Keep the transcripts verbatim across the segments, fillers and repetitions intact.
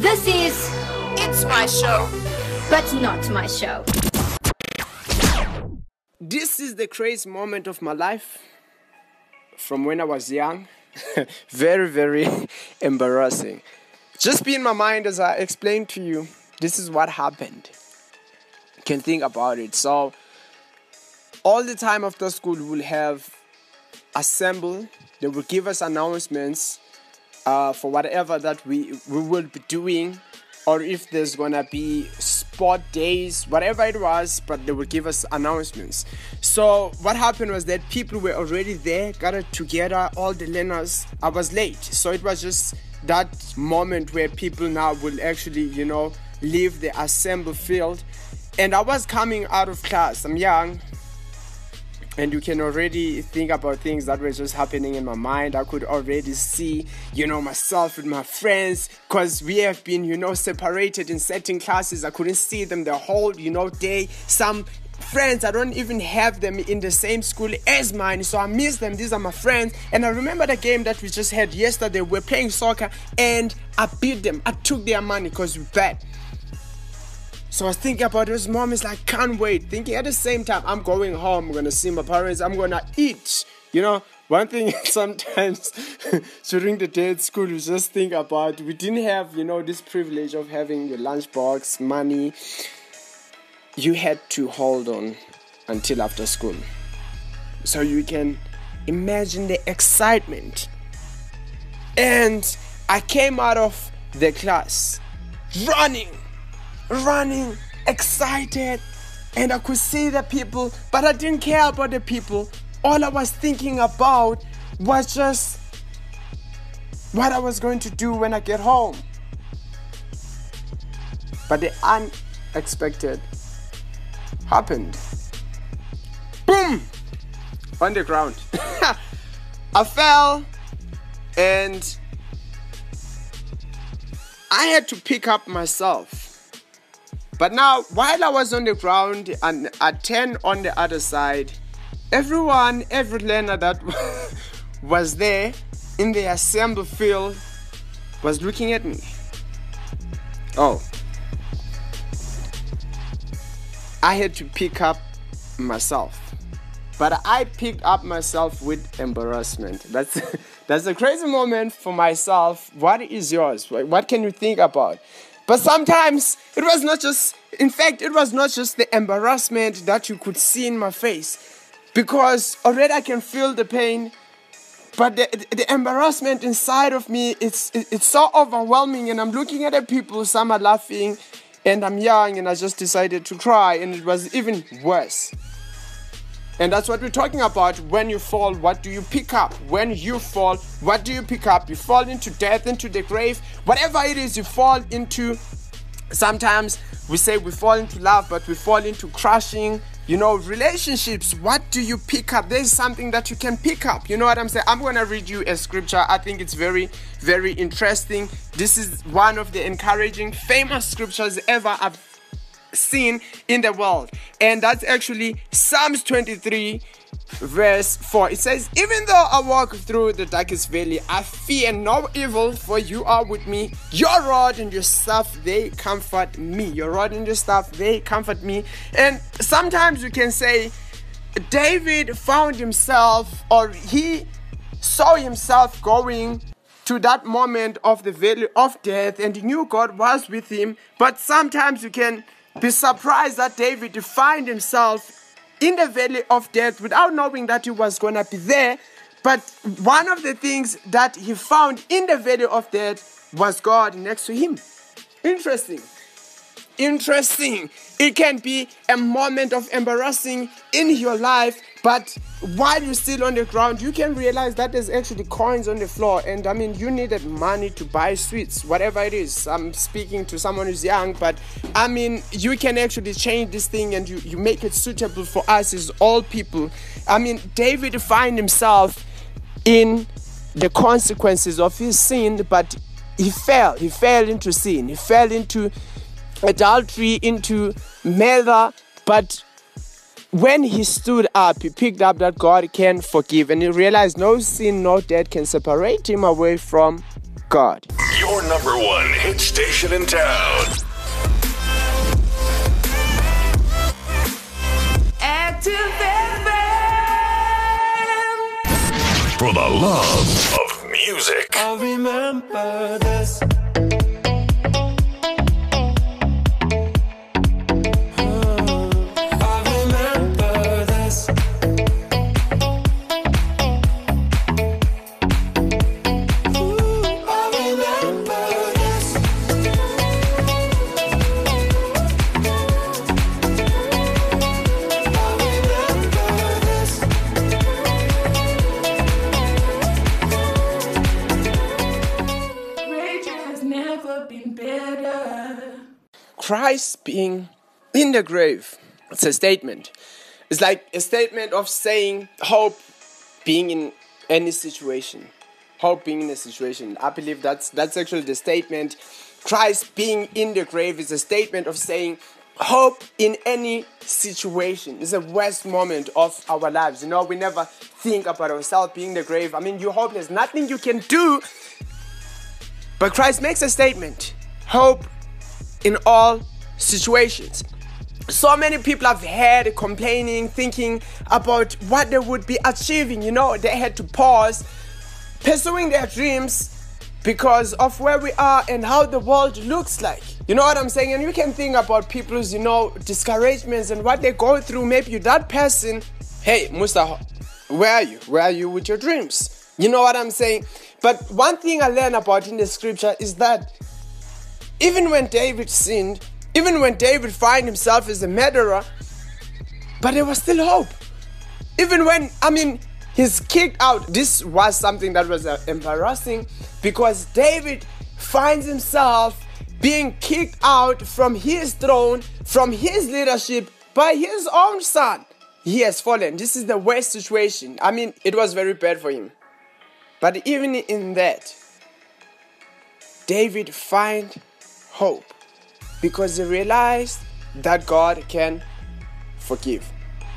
This is It's My Show, but not my show. This is the crazy moment of my life from when I was young. Very, very embarrassing. Just be in my mind as I explained to you. This is what happened. You can think about it. So, all the time after school, we'll have assemble. They will give us announcements uh, for whatever that we, we will be doing. Or if there's gonna be sport days, whatever it was, but they would give us announcements. So what happened was that people were already there, gathered together, all the learners. I was late, so it was just that moment where people now will actually, you know, leave the assembly field. And I was coming out of class. I'm young, and you can already think about things that were just happening in my mind. I could already see, you know, myself with my friends, because we have been, you know, separated in certain classes. I couldn't see them the whole, you know, day. Some friends, I don't even have them in the same school as mine, so I miss them. These are my friends. And I remember the game that we just had yesterday. We're playing soccer, and I beat them. I took their money because we bet. So I was thinking about those moments, like, can't wait. Thinking at the same time, I'm going home, I'm going to see my parents, I'm going to eat. You know, one thing sometimes during the day at school, you just think about, we didn't have, you know, this privilege of having your lunchbox, money. You had to hold on until after school. So you can imagine the excitement. And I came out of the class running. running, excited, and I could see the people, but I didn't care about the people. All I was thinking about was just what I was going to do when I get home. But the unexpected happened. Boom! On the ground. I fell, and I had to pick up myself. But now, while I was on the ground and at ten on the other side, everyone, every learner that was there in the assembly field was looking at me. Oh. I had to pick up myself. But I picked up myself with embarrassment. That's that's a crazy moment for myself. What is yours? What can you think about? But sometimes it was not just, in fact, it was not just the embarrassment that you could see in my face, because already I can feel the pain, but the, the embarrassment inside of me, it's, it's so overwhelming, and I'm looking at the people, some are laughing, and I'm young, and I just decided to cry, and it was even worse. And that's what we're talking about. When you fall, what do you pick up? When you fall, what do you pick up? You fall into death, into the grave. Whatever it is you fall into. Sometimes we say we fall into love, but we fall into crushing, you know, relationships. What do you pick up? There's something that you can pick up. You know what I'm saying? I'm going to read you a scripture. I think it's very, very interesting. This is one of the encouraging, famous scriptures ever I've seen in the world, and that's actually Psalms twenty-three verse four. It says, even though I walk through the darkest valley, I fear no evil, for you are with me. Your rod and your staff, they comfort me. Your rod and your staff, they comfort me. And sometimes you can say David found himself, or he saw himself going to that moment of the valley of death, and he knew God was with him. But sometimes you can be surprised that David found himself in the valley of death without knowing that he was going to be there. But one of the things that he found in the valley of death was God next to him. Interesting. Interesting. It can be a moment of embarrassing in your life, but while you're still on the ground, you can realize that there's actually coins on the floor. And I mean, you needed money to buy sweets, whatever it is. I'm speaking to someone who's young, but I mean, you can actually change this thing, and you, you make it suitable for us as all people. I mean, David found himself in the consequences of his sin, but he fell. He fell into sin. He fell into adultery, into murder. But when he stood up, he picked up that God can forgive, and he realized no sin, no death can separate him away from God. your number one hit station in town. Active F M. For the love of music. I remember this. Christ being in the grave, it's a statement. It's like a statement of saying hope being in any situation. Hope being in a situation. I believe that's that's actually the statement. Christ being in the grave is a statement of saying hope in any situation. It's the worst moment of our lives. You know, we never think about ourselves being in the grave. I mean, you're hopeless. Nothing you can do. But Christ makes a statement. Hope in all situations. So many people have had complaining, thinking about what they would be achieving. You know, they had to pause pursuing their dreams because of where we are and how the world looks like. You know what I'm saying? And you can think about people's, you know, discouragements and what they go through. Maybe you're that person. Hey, Musa, where are you? Where are you with your dreams? You know what I'm saying? But one thing I learned about in the scripture is that even when David sinned, even when David found himself as a murderer, but there was still hope. Even when, I mean, he's kicked out. This was something that was uh, embarrassing because David finds himself being kicked out from his throne, from his leadership by his own son. He has fallen. This is the worst situation. I mean, it was very bad for him. But even in that, David finds hope because he realized that God can forgive.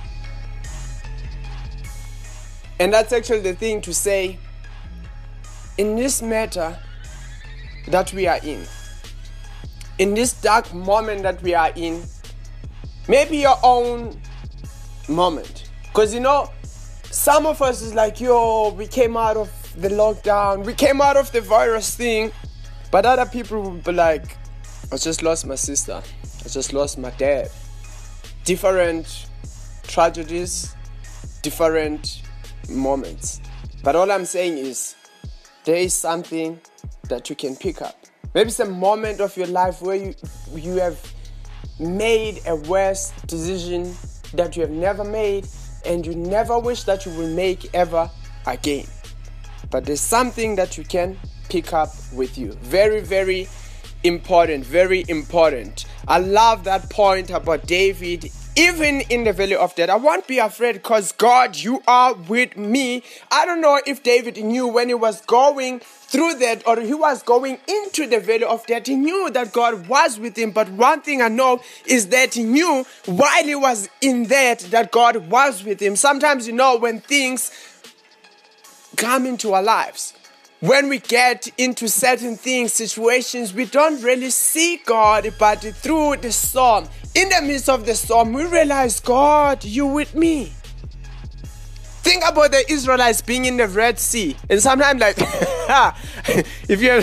And that's actually the thing to say in this matter that we are in. In this dark moment that we are in, maybe your own moment. Because you know, some of us is like, yo, we came out of the lockdown, we came out of the virus thing. But other people will be like, I just lost my sister, I just lost my dad. Different tragedies, different moments. But all I'm saying is, there is something that you can pick up. Maybe it's a moment of your life where you, you have made a worse decision that you have never made and you never wish that you will make ever again. But there's something that you can pick up with you. Very, very important. Very important. I love that point about David. Even in the valley of death, I won't be afraid because God, you are with me. I don't know if David knew when he was going through that or he was going into the valley of death. He knew that God was with him. But one thing I know is that he knew while he was in that, that God was with him. Sometimes, you know, when things come into our lives, when we get into certain things, situations, we don't really see God, but through the storm, in the midst of the storm, we realize, God, you with me. Think about the Israelites being in the Red Sea. And sometimes like, if you're,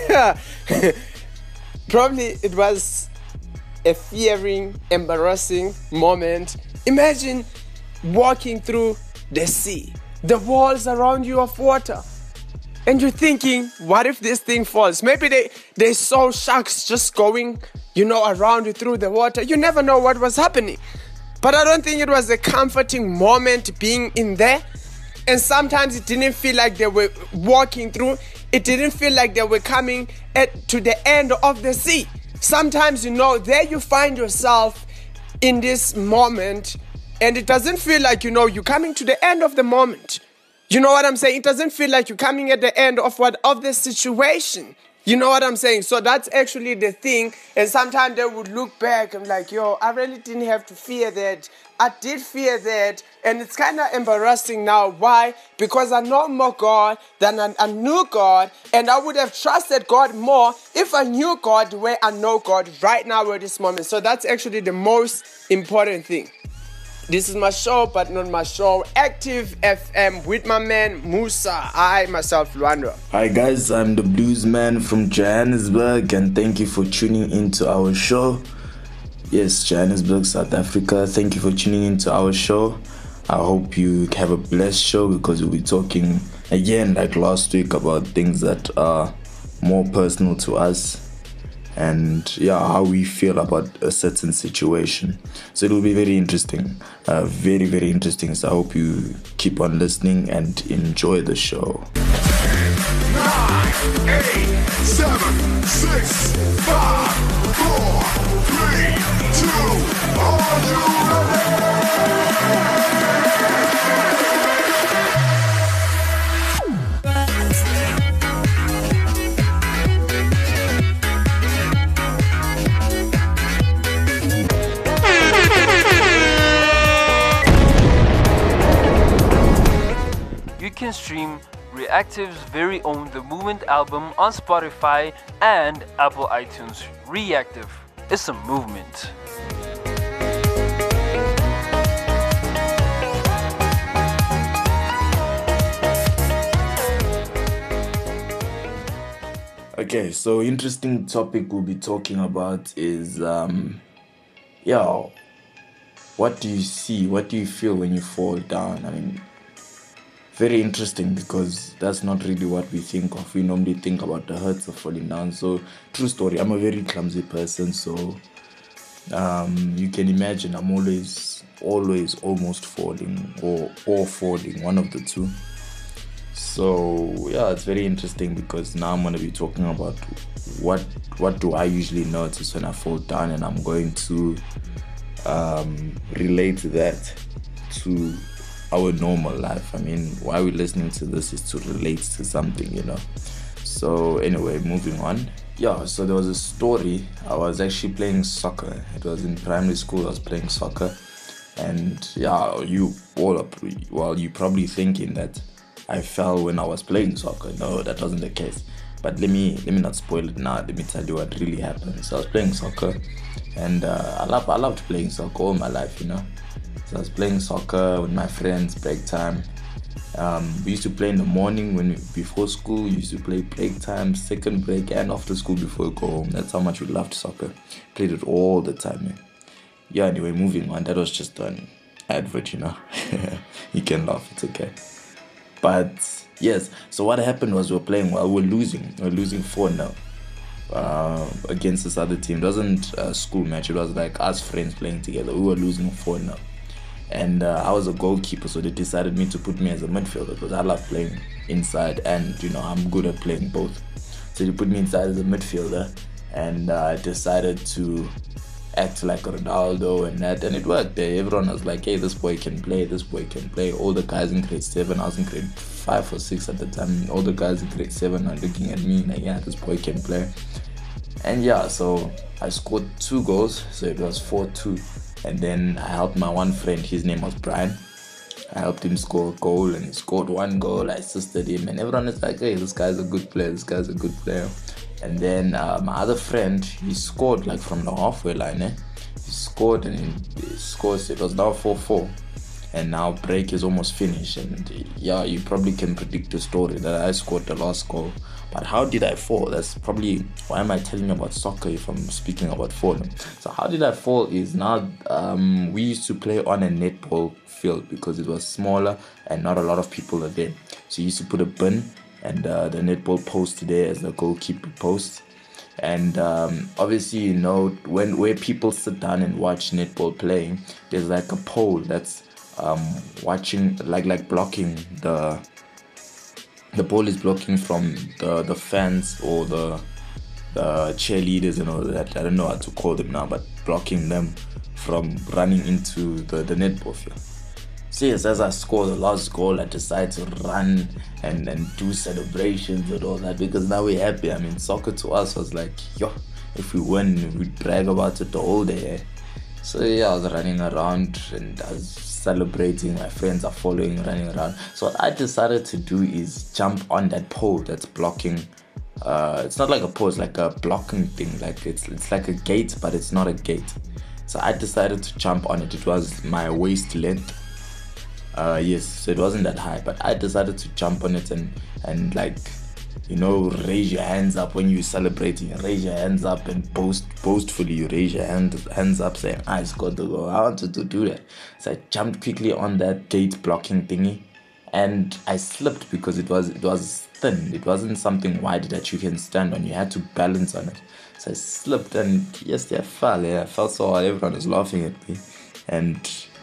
probably it was a fearing, embarrassing moment. Imagine walking through the sea, the walls around you of water. And you're thinking, what if this thing falls? Maybe they, they saw sharks just going, you know, around you through the water. You never know what was happening. But I don't think it was a comforting moment being in there. And sometimes it didn't feel like they were walking through. It didn't feel like they were coming at, to the end of the sea. Sometimes, you know, there you find yourself in this moment. And it doesn't feel like, you know, you're coming to the end of the moment. You know what I'm saying? It doesn't feel like you're coming at the end of what of the situation. You know what I'm saying? So that's actually the thing. And sometimes they would look back and like, yo, I really didn't have to fear that. I did fear that. And it's kind of embarrassing now. Why? Because I know more God than I, I knew God. And I would have trusted God more if I knew God the way I know God right now at this moment. So that's actually the most important thing. This is my show, but not my show. Active F M with my man Musa. I, myself, Luando. Hi guys, I'm the blues man from Johannesburg, and thank you for tuning into our show. Yes, Johannesburg, South Africa. Thank you for tuning into our show. I hope you have a blessed show, because we'll be talking again like last week about things that are more personal to us. And yeah, how we feel about a certain situation. So it will be very interesting, uh, very, very interesting. So I hope you keep on listening and enjoy the show. Nine, eight, seven, six, five, four, three, two, are you ready? You can stream Reactive's very own The Movement album on Spotify and Apple iTunes. Reactive is a movement. Okay, so interesting topic we'll be talking about is, um, yeah, what do you see? What do you feel when you fall down? I mean, very interesting, because that's not really what we think of. We normally think about the hurts of falling down. So, true story, I'm a very clumsy person, so um, you can imagine I'm always, always almost falling or, or falling, one of the two. So, yeah, it's very interesting, because now I'm going to be talking about what what do I usually notice when I fall down, and I'm going to um, relate that to our normal life. I mean, why we're listening to this is to relate to something, you know. So anyway, moving on. Yeah, so there was a story. I was actually playing soccer. It was in primary school. I was playing soccer, and yeah, you all are, well, you probably thinking that I fell when I was playing soccer. No, that wasn't the case. But let me let me not spoil it now. Let me tell you what really happened. So I was playing soccer, and uh, I love I loved playing soccer all my life, you know. So I was playing soccer with my friends, break time. Um, we used to play in the morning when we, before school. We used to play break time, second break, and after school before we go home. That's how much we loved soccer. Played it all the time. Man. Yeah. Anyway, moving on. That was just an advert, you know. You can laugh. It's okay. But yes. So what happened was we were playing. Well, we were losing. We were losing four now. Uh, against this other team. It wasn't a school match. It was like us friends playing together. We were losing four now. And uh, I was a goalkeeper, so they decided me to put me as a midfielder, because I love playing inside, and you know I'm good at playing both. So they put me inside as a midfielder, and I uh, decided to act like Ronaldo and that, and it worked. There, everyone was like, "Hey, this boy can play. This boy can play." All the guys in grade seven, I was in grade five or six at the time. All the guys in grade seven are looking at me like, "Yeah, this boy can play." And yeah, so I scored two goals, so it was four two. And then I helped my one friend, his name was Brian. I helped him score a goal, and he scored one goal. I assisted him, and everyone is like, "Hey, this guy's a good player, this guy's a good player." And then uh, my other friend, he scored like from the halfway line. Eh? He scored, and he, he scores. It was now four four. And now break is almost finished. And yeah, you probably can predict the story that I scored the last goal. But how did I fall? That's probably why am I telling you about soccer if I'm speaking about falling. So how did I fall is now um, we used to play on a netball field, because it was smaller and not a lot of people are there. So you used to put a bin and uh, the netball post there as the goalkeeper post. And um, obviously, you know, when where people sit down and watch netball playing, there's like a pole that's um, watching, like like blocking the the ball is blocking from the the fans or the the cheerleaders and all that. I don't know how to call them now, but blocking them from running into the the netball field. So yes, as I scored the last goal, I decided to run and, and do celebrations and all that, because now we're happy. I mean, soccer to us was like, yo, if we win, we brag about it the whole day. Eh? So yeah, I was running around and I was celebrating. My friends are following, running around. So what I decided to do is jump on that pole that's blocking. Uh, it's not like a pole, it's like a blocking thing. Like it's it's like a gate, but it's not a gate. So I decided to jump on it. It was my waist length. Uh, yes, so it wasn't that high, but I decided to jump on it and and like, you know, raise your hands up when you're celebrating. Raise your hands up and boast boastfully. You raise your hand, hands up saying, I scored the goal. I wanted to do that. So I jumped quickly on that gate blocking thingy, and I slipped because it was it was thin. It wasn't something wide that you can stand on. You had to balance on it. So I slipped, and yes, I fell. Yeah, I felt so hard. Everyone was laughing at me, and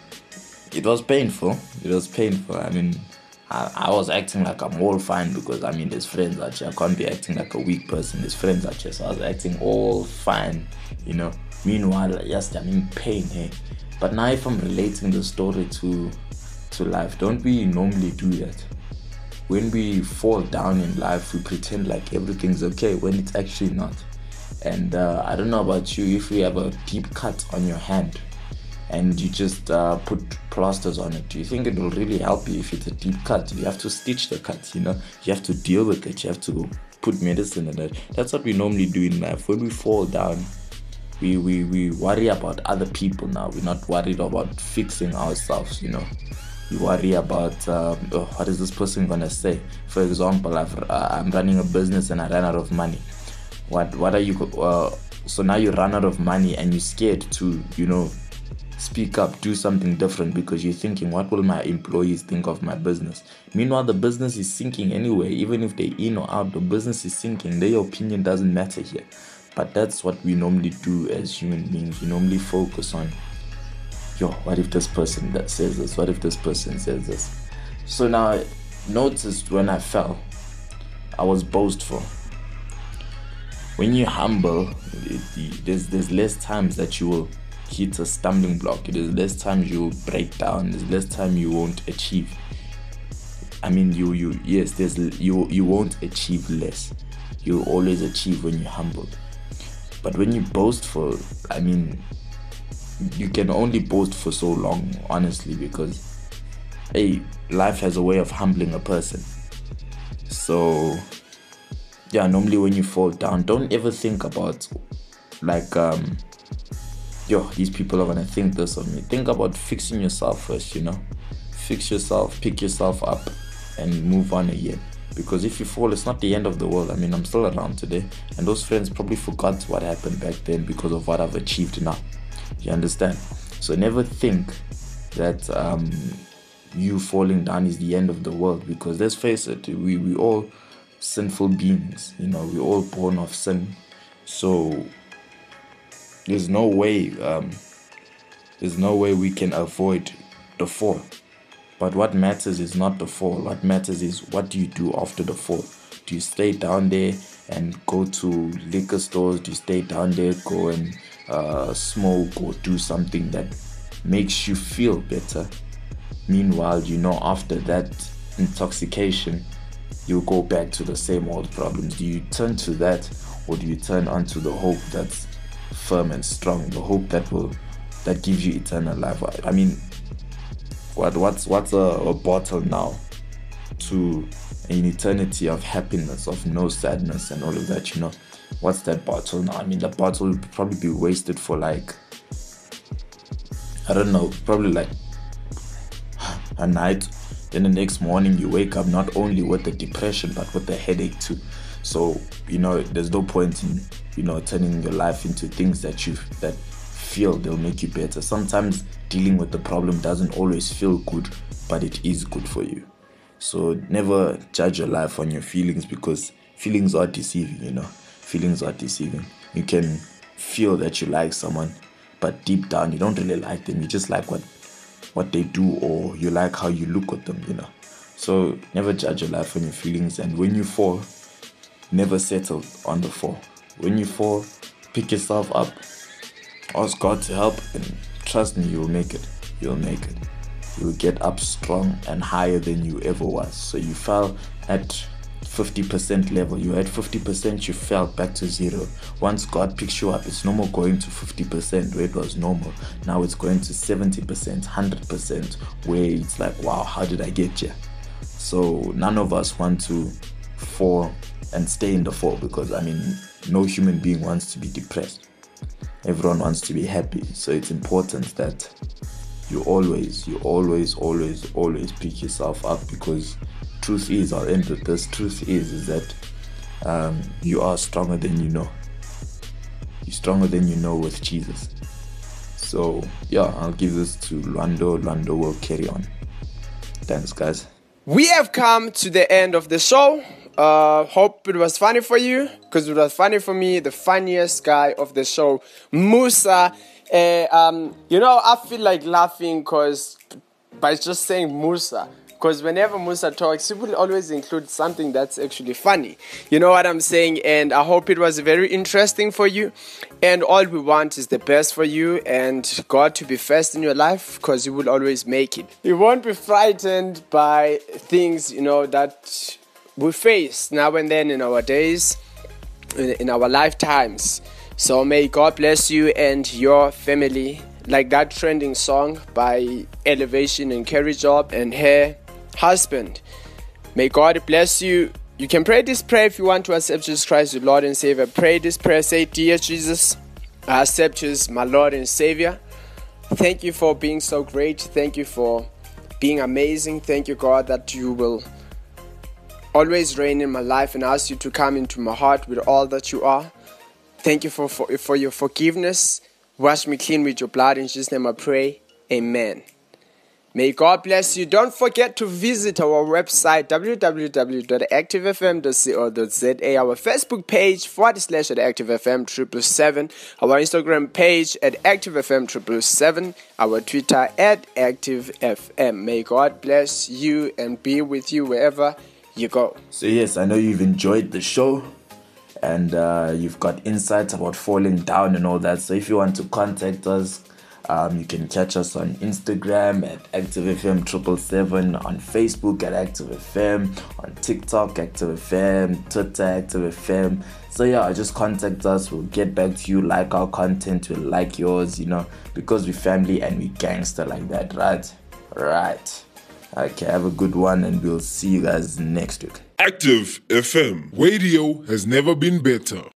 it was painful. It was painful. I mean, I, I was acting like I'm all fine because, I mean, there's friends out here. I can't be acting like a weak person. There's friends out here. So I was acting all fine, you know. Meanwhile, yes, I'm in pain, hey. But now if I'm relating the story to to life, don't we normally do that? When we fall down in life, we pretend like everything's okay when it's actually not. And uh, I don't know about you, if you have a deep cut on your hand and you just uh, put plasters on it, do you think it will really help you if it's a deep cut? You have to stitch the cut, you know, you have to deal with it, you have to put medicine in it. That's what we normally do in life. When we fall down, we, we, we worry about other people now. We're not worried about fixing ourselves, you know. We worry about, um, oh, what is this person gonna say? For example, I've, uh, I'm running a business and I ran out of money. What, what are you, uh, so now you run out of money and you're scared to, you know, speak up, do something different because you're thinking, what will my employees think of my business? Meanwhile, the business is sinking anyway. Even if they're in or out, the business is sinking. Their opinion doesn't matter here. But that's what we normally do as human beings. We normally focus on, yo, what if this person that says this? What if this person says this? So now I noticed when I fell, I was boastful. When you're humble, it, it, there's, there's less times that you will hit a stumbling block. There's less times you will break down. There's less time you won't achieve. I mean, you, you, yes, there's, you, you won't achieve less. You always achieve when you're humbled. But when you're boastful, I mean, you can only boast for so long, honestly, because, hey, life has a way of humbling a person. So, yeah, normally when you fall down, don't ever think about, like, um, yo, these people are gonna think this of me. Think about fixing yourself first, you know. Fix yourself, pick yourself up, and move on again. Because if you fall, it's not the end of the world. I mean, I'm still around today, and those friends probably forgot what happened back then because of what I've achieved now. You understand? So never think that um, you falling down is the end of the world, because let's face it, we we all sinful beings. You know, we're all born of sin. So there's no way, um, there's no way we can avoid the fall. But what matters is not the fall. What matters is, what do you do after the fall? Do you stay down there and go to liquor stores? Do you stay down there, go and uh, smoke or do something that makes you feel better? Meanwhile, you know, after that intoxication, you'll go back to the same old problems. Do you turn to that, or do you turn onto the hope that's firm and strong, the hope that will that gives you eternal life? I mean, what what's what's a, a bottle now to an eternity of happiness, of no sadness and all of that, you know? What's that bottle now? I mean, the bottle will probably be wasted for like, I don't know, probably like a night. Then the next morning you wake up not only with the depression but with the headache too. So, you know, there's no point in, you know, turning your life into things that you that feel they'll make you better. Sometimes dealing with the problem doesn't always feel good, but it is good for you. So never judge your life on your feelings, because feelings are deceiving, you know. Feelings are deceiving. You can feel that you like someone, but deep down you don't really like them. You just like what what they do, or you like how you look at them, you know. So never judge your life on your feelings, and when you fall, never settle on the fall. When you fall, pick yourself up, ask God to help, and trust me, you'll make it. You'll make it. you will get up strong and higher than you ever was. So you fell at fifty percent level. You had fifty percent, you fell back to zero. Once God picks you up, it's no more going to fifty percent where it was normal. Now it's going to seventy percent, one hundred percent, where it's like, wow, how did I get here? So none of us want to fall and stay in the fall, because I mean, no human being wants to be depressed. Everyone wants to be happy. So it's important that you always, you always, always, always pick yourself up, because truth is, I'll end with this, truth is, is that um, you are stronger than you know. You're stronger than you know with Jesus. So yeah, I'll give this to Lwando. Lwando will carry on. Thanks, guys. We have come to the end of the show. Uh, hope it was funny for you, because it was funny for me. The funniest guy of the show, Musa. Uh, um, you know, I feel like laughing because by just saying Musa. Because whenever Musa talks, he will always include something that's actually funny. You know what I'm saying? And I hope it was very interesting for you. And all we want is the best for you and God to be first in your life, because you will always make it. You won't be frightened by things, you know, that we face now and then in our days, in, in our lifetimes. So may God bless you and your family. Like that trending song by Elevation and Carrie Job and her husband. May God bless you. You can pray this prayer if you want to accept Jesus Christ, your Lord and Savior. Pray this prayer. Say, Dear Jesus, I accept you as my Lord and Savior. Thank you for being so great. Thank you for being amazing. Thank you, God, that you will always reign in my life, and ask you to come into my heart with all that you are. Thank you for, for, for your forgiveness. Wash me clean with your blood. In Jesus' name I pray. Amen. May God bless you. Don't forget to visit our website, w w w dot active f m dot co dot z a, our Facebook page, forward slash at ActiveFM triple seven, our Instagram page at ActiveFM triple seven, our Twitter at ActiveFM. May God bless you and be with you wherever you go. So yes, I know you've enjoyed the show, and uh, you've got insights about falling down and all that. So if you want to contact us, Um, you can catch us on Instagram at ActiveFM triple seven, on Facebook at ActiveFM, on TikTok ActiveFM, Twitter ActiveFM. So yeah, just contact us. We'll get back to you. Like our content, we'll like yours, you know, because we're family and we gangster like that, right? Right. Okay, have a good one, and we'll see you guys next week. Active F M. Radio has never been better.